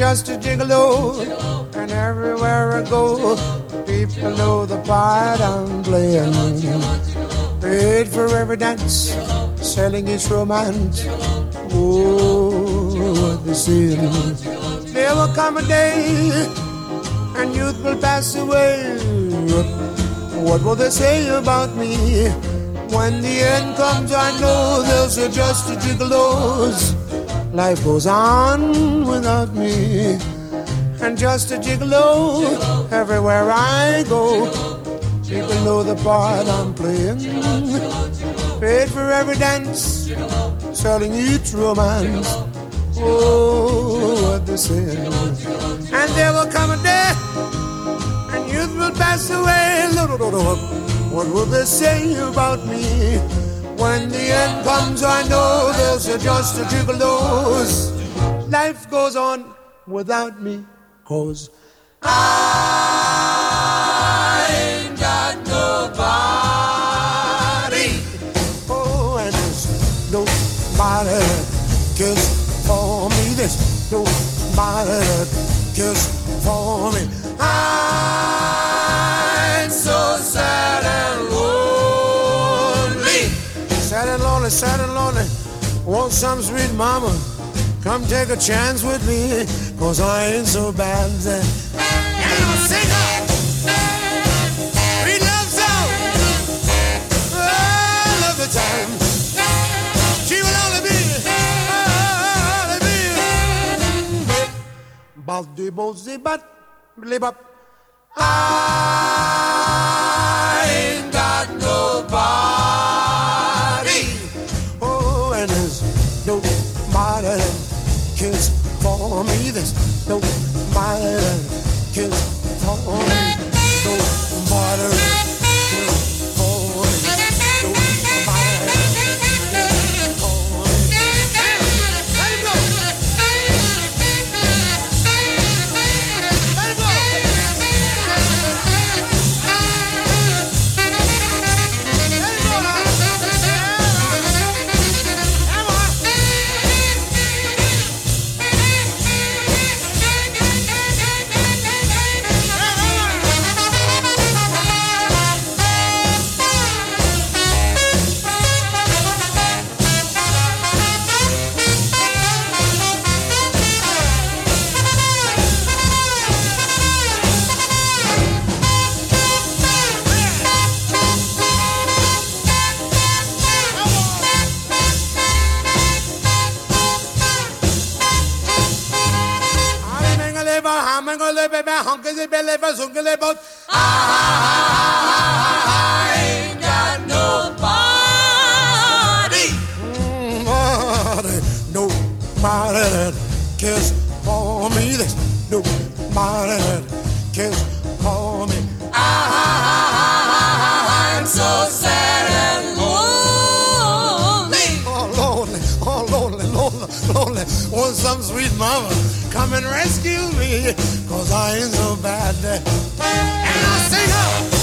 just a gigolo, and everywhere I go, people know the part I'm playing. Paid for every dance, selling its romance. Oh, what they say. There will come a day, and youth will pass away. What will they say about me? When the end comes, I know they'll say just a gigolos. Life goes on without me, and just a gigolo. Everywhere I go, people know the part I'm playing. Paid for every dance, selling each romance. Oh, what they say. And there will come a day, and youth will pass away. What will they say about me? When the end comes, I know they'll say just a gigolos. Life goes on without me, 'cause I ain't got nobody. Oh, and there's nobody that cares for me. There's nobody that cares for me. I'm so sad and lonely. Sad and lonely, sad and lonely. Want some sweet mama, come take a chance with me, 'cause I ain't so bad. And I'll sing her sweet love song. Oh, I love the time. She will only be Baldi Bozi Bat Blibop. I ain't got nobody. Oh, and there's nobody that cares for me. There's nobody that cares for me. Nobody that cares for me. Nobody that cares for me. Let him go. Let him go. I ain't got nobody. Nobody that cares for me. There's nobody that cares for me. I'm so sad and lonely. Oh, lonely, oh, lonely, lonely, lonely. Want some sweet mama, come and rescue me, 'cause I ain't so bad. And I'll sing up.